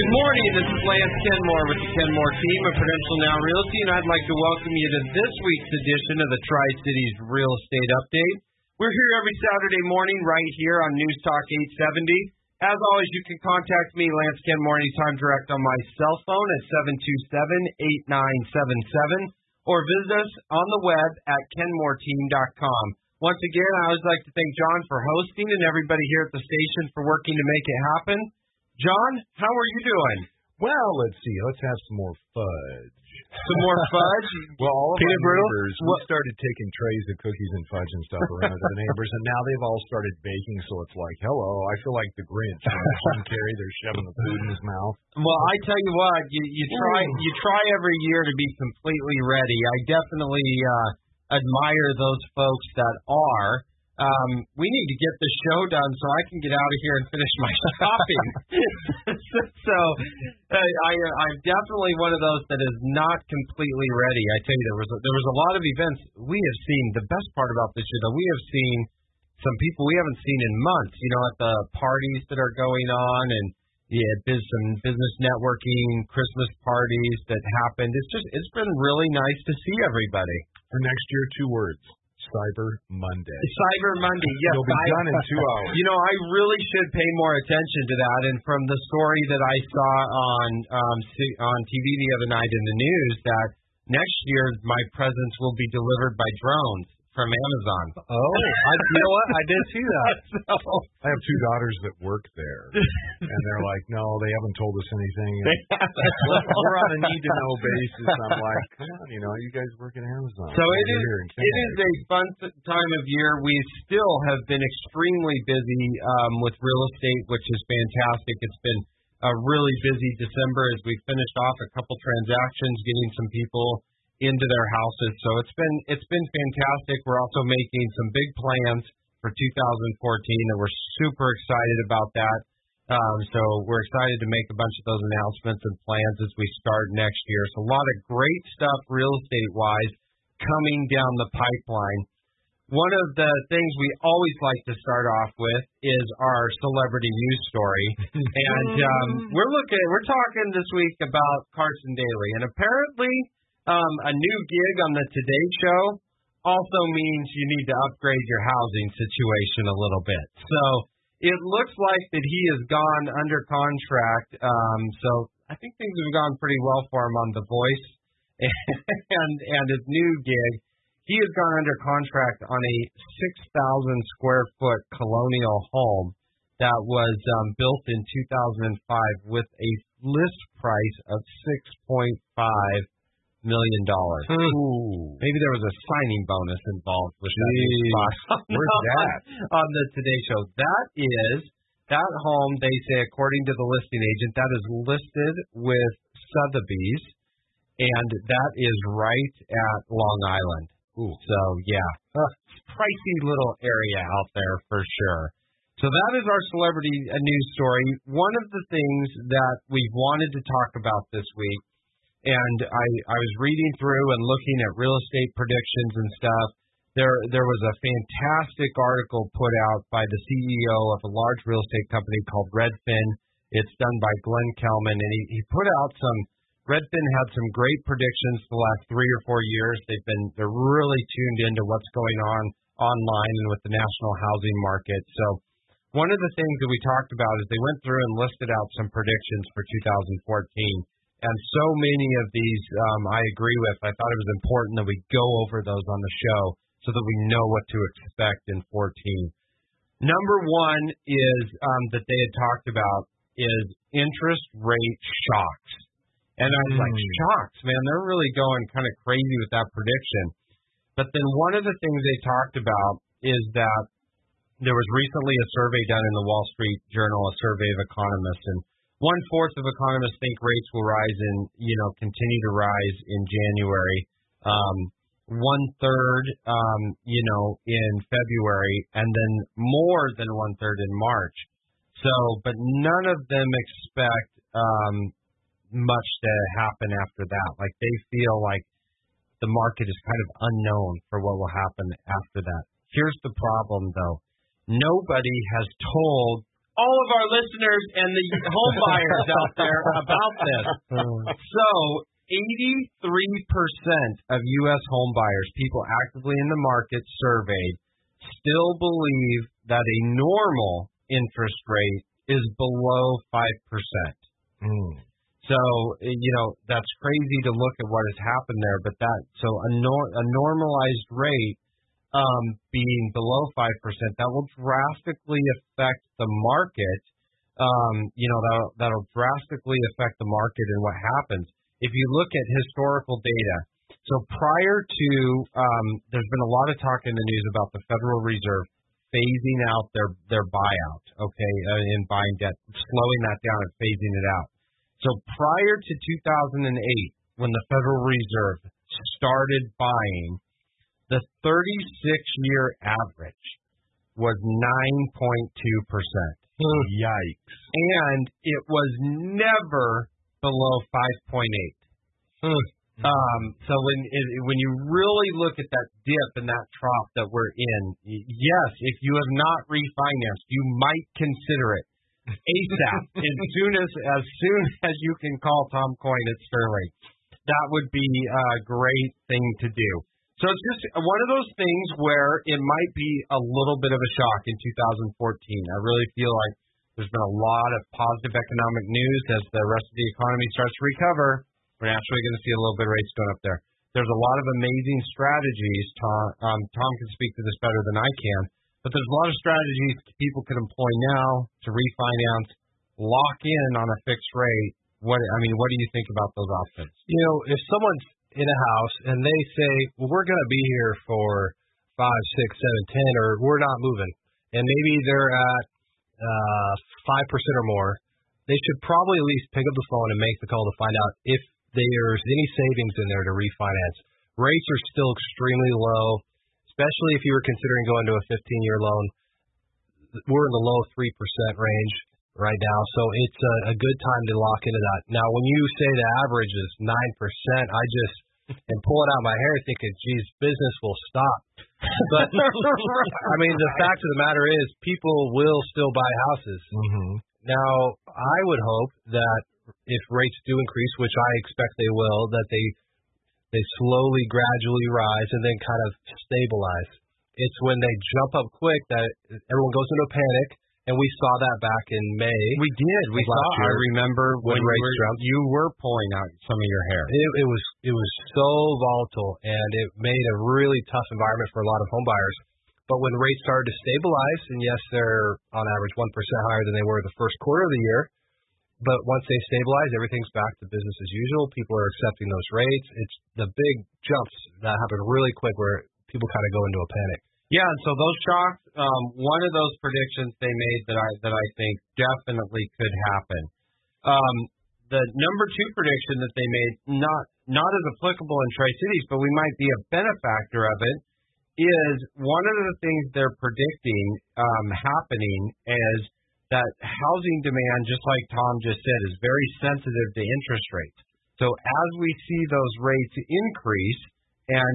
Good morning. This is Lance Kenmore with the Kenmore team of Prudential Now Realty, and I'd like to welcome you to this week's edition of the Tri-Cities Real Estate Update. We're here every Saturday morning right here on News Talk 870. As always, you can contact me, Lance Kenmore, anytime direct on my cell phone at 727-8977, or visit us on the web at kenmoreteam.com. Once again, I always like to thank John for hosting and everybody here at the station for working to make it happen. John, how are you doing? Well, let's see. Let's have some more fudge. Some more fudge? Well, all of Peanut our brittle? neighbors, we started taking trays of cookies and fudge and stuff around to the neighbors, and now they've all started baking, so it's like, hello, I feel like the Grinch. Jim Carrey, they're shoving the food in his mouth. Well, I tell you what, you try every year to be completely ready. I definitely admire those folks that are. We need to get the show done so I can get out of here and finish my shopping. So I'm definitely one of those that is not completely ready. I tell you, there was a lot of events we have seen. The best part about this year, though, we have seen some people we haven't seen in months. You know, at the parties that are going on, and some business networking, Christmas parties that happened. It's been really nice to see everybody. For next year, 2 words. Cyber Monday. Cyber Monday, yes. It'll be done in 2 hours. You know, I really should pay more attention to that. And from the story that I saw on TV the other night in the news, that next year my presents will be delivered by drones from Amazon. Oh, you know what? I did see that. I have 2 daughters that work there, and they're like, no, they haven't told us anything. We're on a need-to-know basis. I'm like, come on, you guys work at Amazon. So it is a fun time of year. We still have been extremely busy with real estate, which is fantastic. It's been a really busy December as we finished off a couple transactions, getting some people into their houses. So it's been fantastic. We're also making some big plans for 2014 that we're super excited about that. So we're excited to make a bunch of those announcements and plans as we start next year. So a lot of great stuff real estate-wise coming down the pipeline. One of the things we always like to start off with is our celebrity news story. And we're talking this week about Carson Daly. And apparently a new gig on the Today Show also means you need to upgrade your housing situation a little bit. So it looks like that he has gone under contract. So I think things have gone pretty well for him on The Voice and his new gig. He has gone under contract on a 6,000 square foot colonial home that was built in 2005 with a list price of $6.5 million. Maybe there was a signing bonus involved with that. Where's that? On the Today Show. That home, they say, according to the listing agent, that is listed with Sotheby's, and that is right at Long Island. Ooh. So, yeah, pricey little area out there for sure. So that is our celebrity news story. One of the things that we wanted to talk about this week, and I was reading through and looking at real estate predictions and stuff. There was a fantastic article put out by the CEO of a large real estate company called Redfin. It's done by Glenn Kelman, and he put out Redfin had some great predictions for the last 3 or 4 years. They're really tuned into what's going on online and with the national housing market. So one of the things that we talked about is they went through and listed out some predictions for 2014. And so many of these I agree with. I thought it was important that we go over those on the show so that we know what to expect in 14. Number one is that they had talked about is interest rate shocks. And I was like, shocks, man, they're really going kind of crazy with that prediction. But then one of the things they talked about is that there was recently a survey done in the Wall Street Journal, a survey of economists, and 1/4 of economists think rates will rise and, continue to rise in January. 1/3, in February, and then more than 1/3 in March. So, but none of them expect much to happen after that. Like they feel like the market is kind of unknown for what will happen after that. Here's the problem, though. Nobody has told all of our listeners and the home buyers out there about this. So 83% of U.S. home buyers, people actively in the market surveyed, still believe that a normal interest rate is below 5%. So, that's crazy to look at what has happened there, but a normalized rate being below 5%, that will drastically affect the market. That'll drastically affect the market and what happens. If you look at historical data, so prior to, there's been a lot of talk in the news about the Federal Reserve phasing out their buyout, in buying debt, slowing that down and phasing it out. So prior to 2008, when the Federal Reserve started buying, the 36-year average was 9.2%. Yikes. And it was never below 5.8. So when you really look at that dip and that trough that we're in, yes, if you have not refinanced, you might consider it ASAP. as soon as you can call Tom Coyne at Sterling. That would be a great thing to do. So it's just one of those things where it might be a little bit of a shock in 2014. I really feel like there's been a lot of positive economic news as the rest of the economy starts to recover. We're naturally going to see a little bit of rates going up there. There's a lot of amazing strategies. Tom can speak to this better than I can, but there's a lot of strategies people can employ now to refinance, lock in on a fixed rate. What do you think about those options? If someone's in a house and they say, well, we're going to be here for 5, 6, 7, 10, or we're not moving, and maybe they're at 5% or more, they should probably at least pick up the phone and make the call to find out if there's any savings in there to refinance. Rates are still extremely low, especially if you were considering going to a 15-year loan. We're in the low 3% range right now, so it's a good time to lock into that. Now, when you say the average is 9%, I just am pulling out my hair thinking, geez, business will stop. But, the fact of the matter is people will still buy houses. Now, I would hope that if rates do increase, which I expect they will, that they slowly, gradually rise and then kind of stabilize. It's when they jump up quick that everyone goes into a panic, and we saw that back in May. We did. We saw. I remember when rates jumped. You were pulling out some of your hair. It was so volatile, and it made a really tough environment for a lot of home buyers. But when rates started to stabilize, and yes, they're on average 1% higher than they were the first quarter of the year, but once they stabilize, everything's back to business as usual. People are accepting those rates. It's the big jumps that happen really quick where people kind of go into a panic. Yeah, and so those shocks, one of those predictions they made that I think definitely could happen. The number 2 prediction that they made, not as applicable in Tri-Cities, but we might be a benefactor of it, is one of the things they're predicting happening is that housing demand, just like Tom just said, is very sensitive to interest rates. So as we see those rates increase, and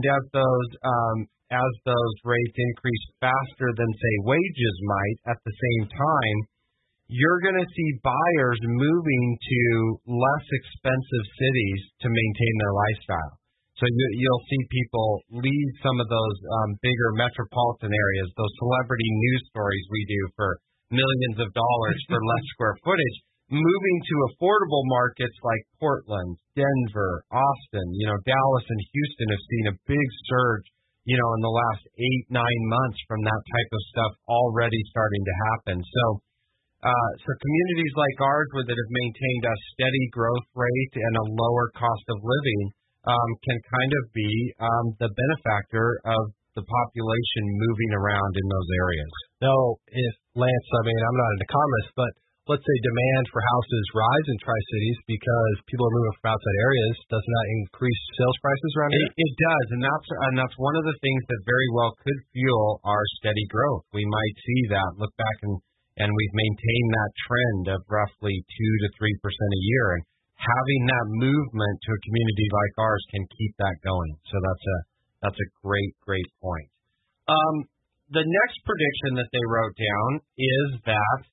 as those rates increase faster than, say, wages might at the same time, you're going to see buyers moving to less expensive cities to maintain their lifestyle. So you'll see people leave some of those bigger metropolitan areas, those celebrity news stories we do for millions of dollars for less square footage, moving to affordable markets like Portland, Denver, Austin, Dallas and Houston have seen a big surge, in the last 8-9 months from that type of stuff already starting to happen. So communities like ours that have maintained a steady growth rate and a lower cost of living can kind of be the benefactor of the population moving around in those areas. Now, if Lance, I'm not an economist, but let's say demand for houses rise in Tri-Cities because people are moving from outside areas, doesn't that increase sales prices around here? It does, and that's one of the things that very well could fuel our steady growth. We might see that, look back, and we've maintained that trend of roughly 2 to 3% a year, and having that movement to a community like ours can keep that going. So that's a great point. The next prediction that they wrote down is that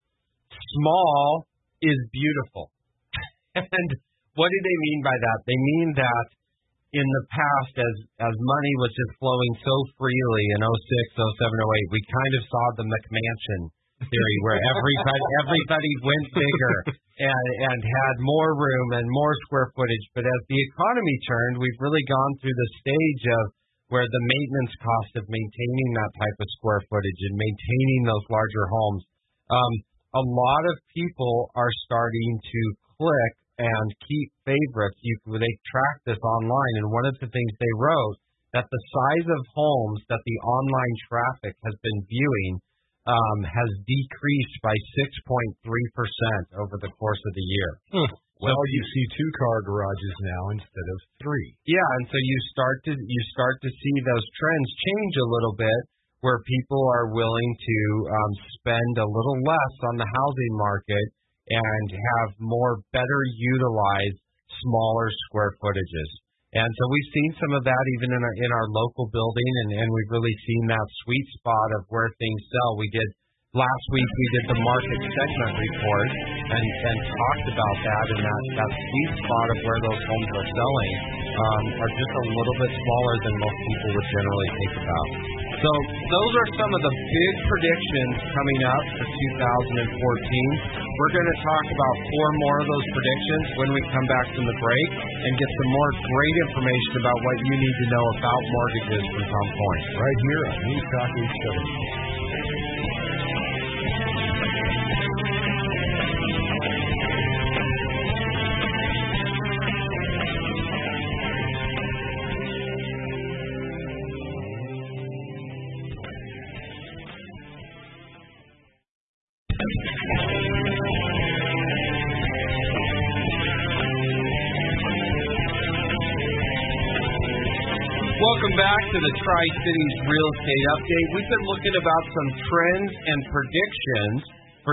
small is beautiful. And what do they mean by that? They mean that in the past, as money was just flowing so freely in 06, 07, 08, we kind of saw the McMansion theory where everybody went bigger and had more room and more square footage. But as the economy turned, we've really gone through the stage of where the maintenance cost of maintaining that type of square footage and maintaining those larger homes. A lot of people are starting to click and keep favorites. They track this online, and one of the things they wrote that the size of homes that the online traffic has been viewing has decreased by 6.3% over the course of the year. Well, you see 2-car garages now instead of 3. Yeah, and so you start to see those trends change a little bit, where people are willing to spend a little less on the housing market and have better utilized smaller square footages. And so we've seen some of that even in our local building, and we've really seen that sweet spot of where things sell. Last week we did the market segment report and talked about that, and that sweet spot of where those homes are selling are just a little bit smaller than most people would generally think about. So those are some of the big predictions coming up for 2014. We're going to talk about 4 more of those predictions when we come back from the break and get some more great information about what you need to know about mortgages from Tom Coyne. Right here on News Talk 870. Welcome back to the Tri-Cities Real Estate Update. We've been looking about some trends and predictions for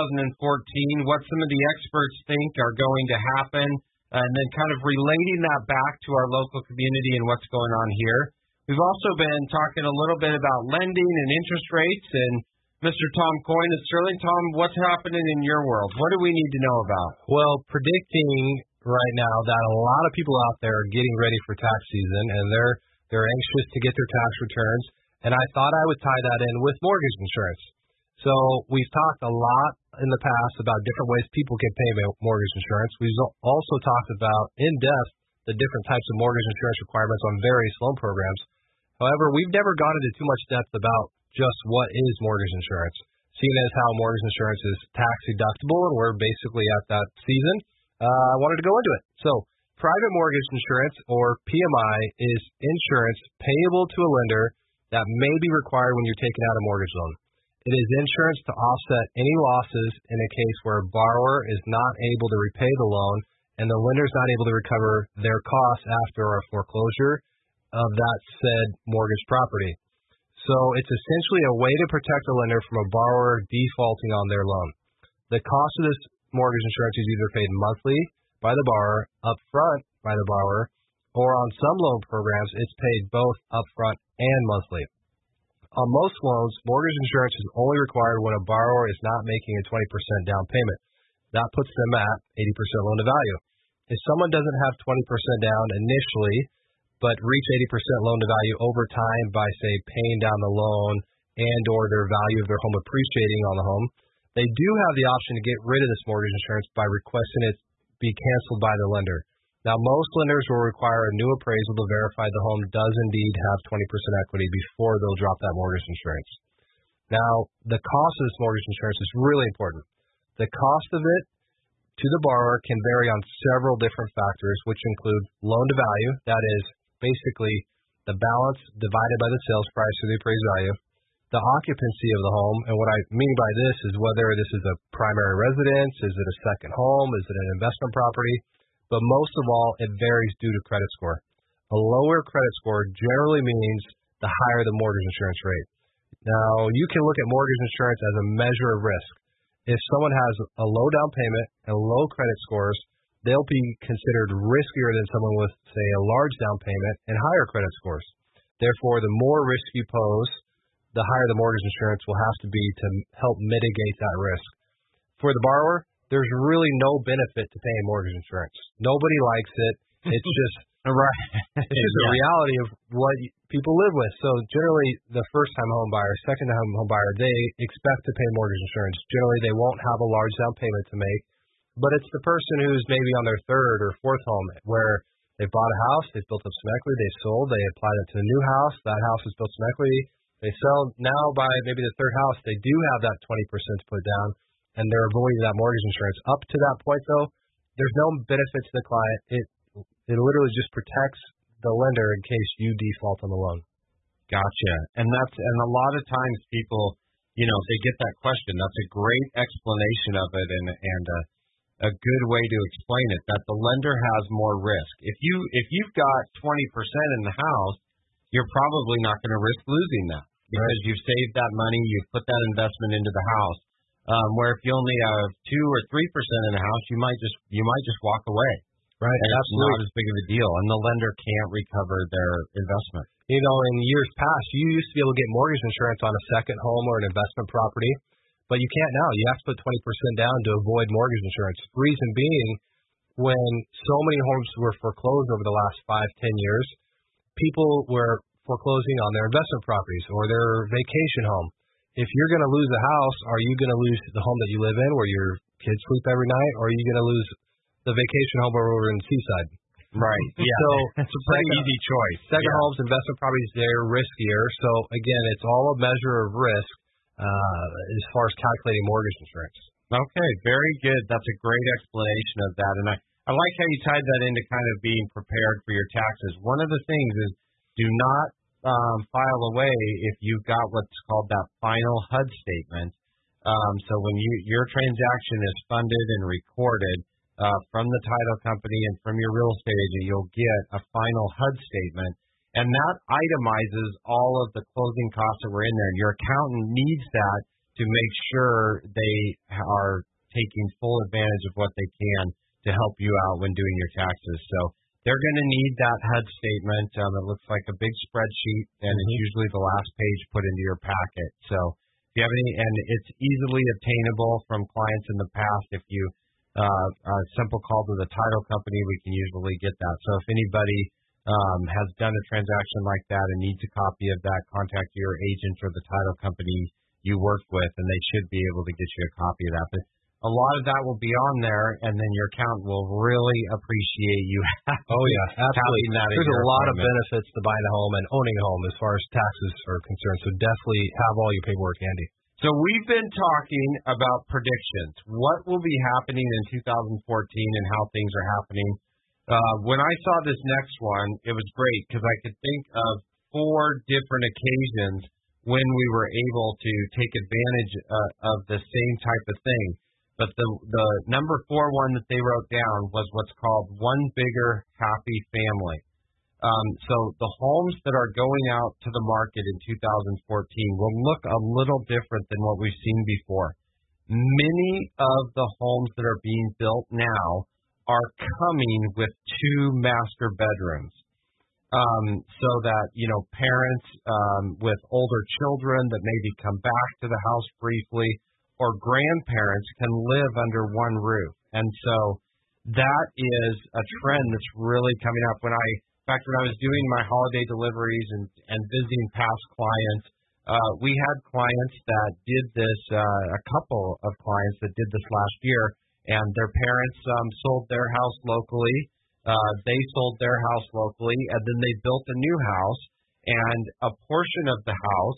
2014, what some of the experts think are going to happen, and then kind of relating that back to our local community and what's going on here. We've also been talking a little bit about lending and interest rates, and Mr. Tom Coyne is Sterling. Tom, what's happening in your world? What do we need to know about? Well, predicting right now that a lot of people out there are getting ready for tax season, and they're anxious to get their tax returns, and I thought I would tie that in with mortgage insurance. So we've talked a lot in the past about different ways people can pay mortgage insurance. We've also talked about in depth the different types of mortgage insurance requirements on various loan programs. However, we've never gone into too much depth about just what is mortgage insurance, seeing as how mortgage insurance is tax deductible and we're basically at that season. I wanted to go into it. So private mortgage insurance, or PMI, is insurance payable to a lender that may be required when you're taking out a mortgage loan. It is insurance to offset any losses in a case where a borrower is not able to repay the loan and the lender is not able to recover their costs after a foreclosure of that said mortgage property. So it's essentially a way to protect a lender from a borrower defaulting on their loan. The cost of this mortgage insurance is either paid monthly by the borrower, upfront by the borrower, or on some loan programs, it's paid both upfront and monthly. On most loans, mortgage insurance is only required when a borrower is not making a 20% down payment. That puts them at 80% loan to value. If someone doesn't have 20% down initially, but reach 80% loan to value over time by, say, paying down the loan and or their value of their home appreciating on the home, they do have the option to get rid of this mortgage insurance by requesting it be canceled by the lender. Now, most lenders will require a new appraisal to verify the home does indeed have 20% equity before they'll drop that mortgage insurance. Now, the cost of this mortgage insurance is really important. The cost of it to the borrower can vary on several different factors, which include loan to value, that is basically the balance divided by the sales price or the appraised value, the occupancy of the home, and what I mean by this is whether this is a primary residence, is it a second home, is it an investment property, but most of all, it varies due to credit score. A lower credit score generally means the higher the mortgage insurance rate. Now, you can look at mortgage insurance as a measure of risk. If someone has a low down payment and low credit scores, they'll be considered riskier than someone with, say, a large down payment and higher credit scores. Therefore, the more risk you pose, the higher the mortgage insurance will have to be to help mitigate that risk. for the borrower, there's really no benefit to paying mortgage insurance. Nobody likes it. It's just right. It's just a reality of what people live with. So generally, the first-time home buyer, second-time home buyer, they expect to pay mortgage insurance. Generally, they won't have a large down payment to make, but it's the person who's maybe on their third or fourth home where they bought a house, they've built up some equity, they sold, they applied it to a new house, that house has built some equity, they sell. Now by maybe the third house, they do have that 20% to put down, and they're avoiding that mortgage insurance. Up to that point, though, there's no benefit to the client. It literally just protects the lender in case you default on the loan. Gotcha. And a lot of times people, they get that question. That's a great explanation of it and a good way to explain it, that the lender has more risk. If you've got 20% in the house, you're probably not going to risk losing that because you've saved that money, you've put that investment into the house. Where if you only have 2 or 3% in the house, you might just walk away. Right, and absolutely. It's not as big of a deal, and the lender can't recover their investment. In years past, you used to be able to get mortgage insurance on a second home or an investment property, but you can't now. You have to put 20% down to avoid mortgage insurance. Reason being, when so many homes were foreclosed over the last 5-10 years, people were foreclosing on their investment properties or their vacation home. If you're going to lose a house, are you going to lose the home that you live in where your kids sleep every night, or are you going to lose the vacation home over in Seaside? Right. Yeah. So it's a pretty easy choice. Second homes, investment properties, they're riskier. So again, it's all a measure of risk as far as calculating mortgage insurance. Okay, very good. That's a great explanation of that. And I like how you tied that into kind of being prepared for your taxes. One of the things is do not file away if you've got what's called that final HUD statement. So when your transaction is funded and recorded, from the title company and from your real estate agent, you'll get a final HUD statement, and that itemizes all of the closing costs that were in there. And your accountant needs that to make sure they are taking full advantage of what they can to help you out when doing your taxes. So they're going to need that HUD statement. It looks like a big spreadsheet, and it's usually the last page put into your packet. So if you have and it's easily obtainable from clients in the past. If you a simple call to the title company, we can usually get that. So if anybody has done a transaction like that and needs a copy of that, contact your agent or the title company you work with, and they should be able to get you a copy of that. But a lot of that will be on there, and then your accountant will really appreciate you absolutely. having that. There's a lot of benefits to buying a home and owning a home as far as taxes are concerned, so definitely have all your paperwork handy. So we've been talking about predictions. What will be happening in 2014 and how things are happening. When I saw this next one, it was great because I could think of 4 different occasions when we were able to take advantage of the same type of thing. But the number 4 one that they wrote down was what's called One Bigger Happy Family. So the homes that are going out to the market in 2014 will look a little different than what we've seen before. Many of the homes that are being built now are coming with 2 master bedrooms. So that, parents with older children that maybe come back to the house briefly, or grandparents can live under one roof. And so that is a trend that's really coming up. When I was doing my holiday deliveries and visiting past clients, we had clients that did this, a couple of clients that did this last year, and their parents sold their house locally. They sold their house locally, and then they built a new house, and a portion of the house,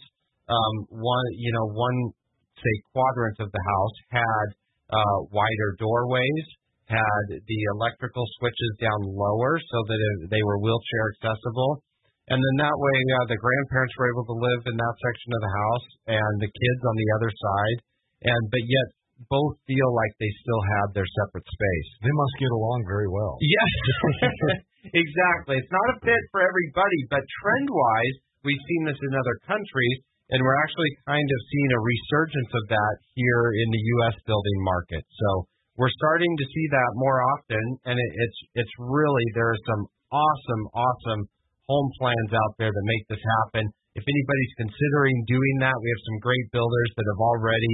one say quadrant of the house had wider doorways, had the electrical switches down lower so that they were wheelchair accessible. And then that way the grandparents were able to live in that section of the house and the kids on the other side. But yet both feel like they still have their separate space. They must get along very well. Yes, exactly. It's not a fit for everybody, but trend-wise, we've seen this in other countries, and we're actually kind of seeing a resurgence of that here in the U.S. building market. So we're starting to see that more often, and it's really, there are some awesome home plans out there that make this happen. If anybody's considering doing that, we have some great builders that have already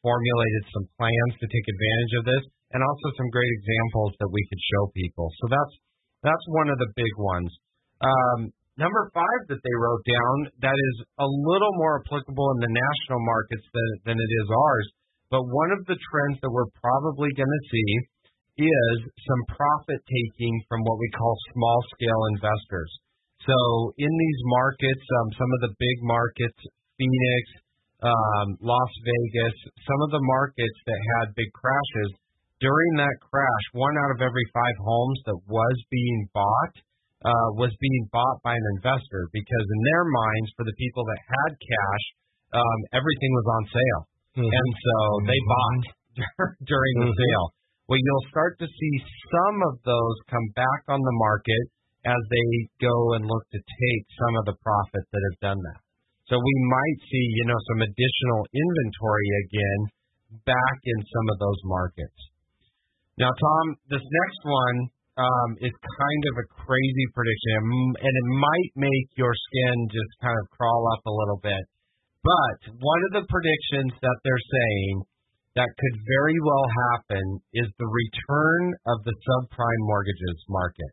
formulated some plans to take advantage of this, and also some great examples that we could show people. So that's one of the big ones. Number 5 that they wrote down that is a little more applicable in the national markets than it is ours, but one of the trends that we're probably going to see is some profit taking from what we call small scale investors. So in these markets, some of the big markets, Phoenix, Las Vegas, some of the markets that had big crashes, during that crash, 1 out of every 5 homes that was being bought by an investor, because in their minds, for the people that had cash, everything was on sale. And so they bought during the sale. Well, you'll start to see some of those come back on the market as they go and look to take some of the profit that have done that. So we might see, some additional inventory again back in some of those markets. Now, Tom, this next one is kind of a crazy prediction, and it might make your skin just kind of crawl up a little bit. But one of the predictions that they're saying that could very well happen is the return of the subprime mortgages market.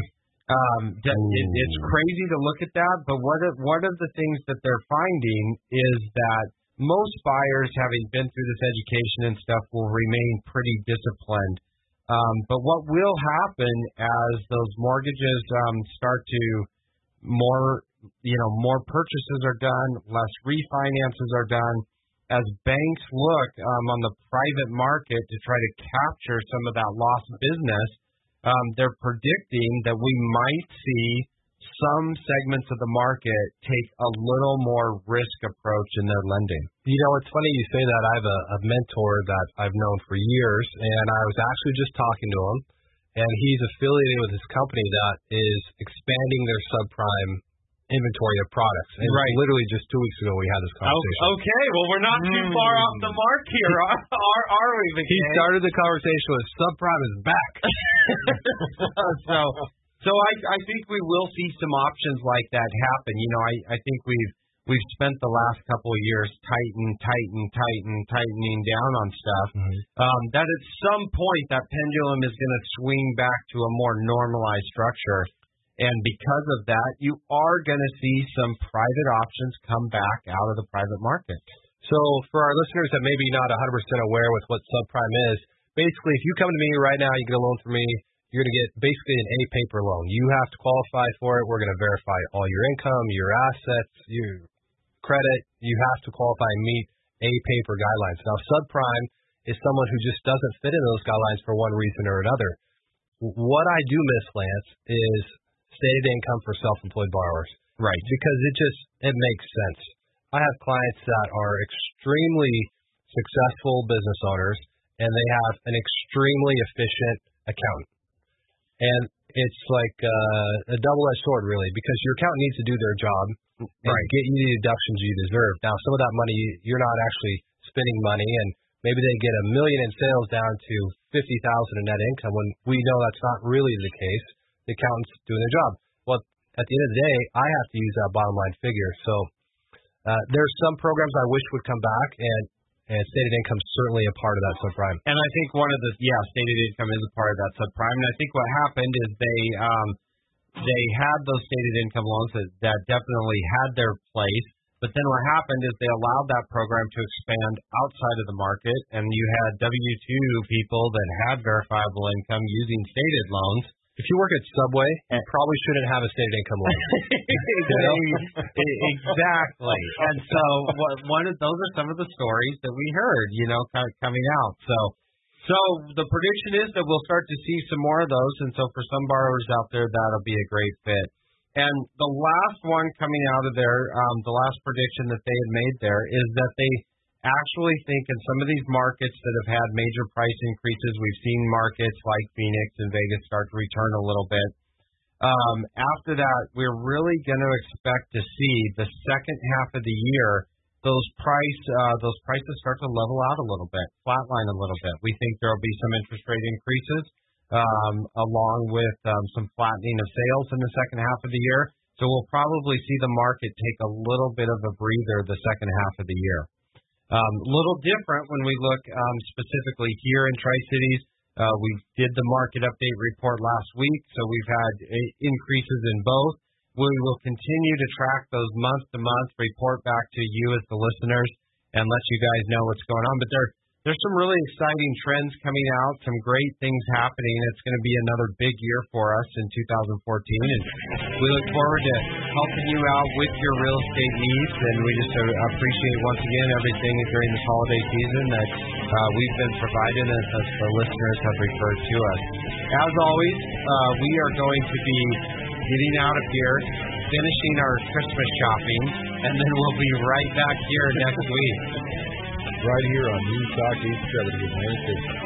It's crazy to look at that, but one of the things that they're finding is that most buyers, having been through this education and stuff, will remain pretty disciplined. But what will happen as those mortgages start to more purchases are done, less refinances are done, as banks look on the private market to try to capture some of that lost business, they're predicting that we might see some segments of the market take a little more risk approach in their lending. It's funny you say that. I have a mentor that I've known for years, and I was actually just talking to him, and he's affiliated with this company that is expanding their subprime inventory of products. And literally just 2 weeks ago we had this conversation. Okay, well, we're not too far off the mark here, are we, McKay? He started the conversation with subprime is back. So I think we will see some options like that happen. I think we've spent the last couple of years tightening down on stuff. That at some point that pendulum is going to swing back to a more normalized structure. And because of that, you are going to see some private options come back out of the private market. So for our listeners that may be not 100% aware with what subprime is, basically if you come to me right now, you get a loan from me, you're going to get basically an A-paper loan. You have to qualify for it. We're going to verify all your income, your assets, your credit. You have to qualify and meet A-paper guidelines. Now, subprime is someone who just doesn't fit into those guidelines for one reason or another. What I do miss, Lance, is stated income for self-employed borrowers. Right. Because it makes sense. I have clients that are extremely successful business owners, and they have an extremely efficient accountant. And it's like a double-edged sword, really, because your accountant needs to do their job and get you the deductions you deserve. Now, some of that money, you're not actually spending money, and maybe they get $1 million in sales down to $50,000 in net income when we know that's not really the case. The accountant's doing their job. Well, at the end of the day, I have to use that bottom line figure. So there's some programs I wish would come back, and stated income is certainly a part of that subprime. And I think stated income is a part of that subprime. And I think what happened is they had those stated income loans that definitely had their place. But then what happened is they allowed that program to expand outside of the market, and you had W-2 people that had verifiable income using stated loans. If you work at Subway, you probably shouldn't have a stated income loan. Exactly. And so those are some of the stories that we heard, coming out. So the prediction is that we'll start to see some more of those. And so for some borrowers out there, that'll be a great fit. And the last one coming out of there, the last prediction that they had made there is that they actually think in some of these markets that have had major price increases, we've seen markets like Phoenix and Vegas start to return a little bit. After that, we're really going to expect to see the second half of the year, those prices start to level out a little bit, flatline a little bit. We think there will be some interest rate increases along with some flattening of sales in the second half of the year. So we'll probably see the market take a little bit of a breather the second half of the year. Little different when we look specifically here in Tri-Cities. We did the market update report last week, so we've had increases in both. We will continue to track those month-to-month, report back to you as the listeners, and let you guys know what's going on. But there's some really exciting trends coming out, some great things happening. It's going to be another big year for us in 2014, and we look forward to helping you out with your real estate needs, and we just appreciate once again everything during this holiday season that we've been providing as the listeners have referred to us. As always, we are going to be getting out of here, finishing our Christmas shopping, and then we'll be right back here next week. Right here on News Talk 870 Atlantic.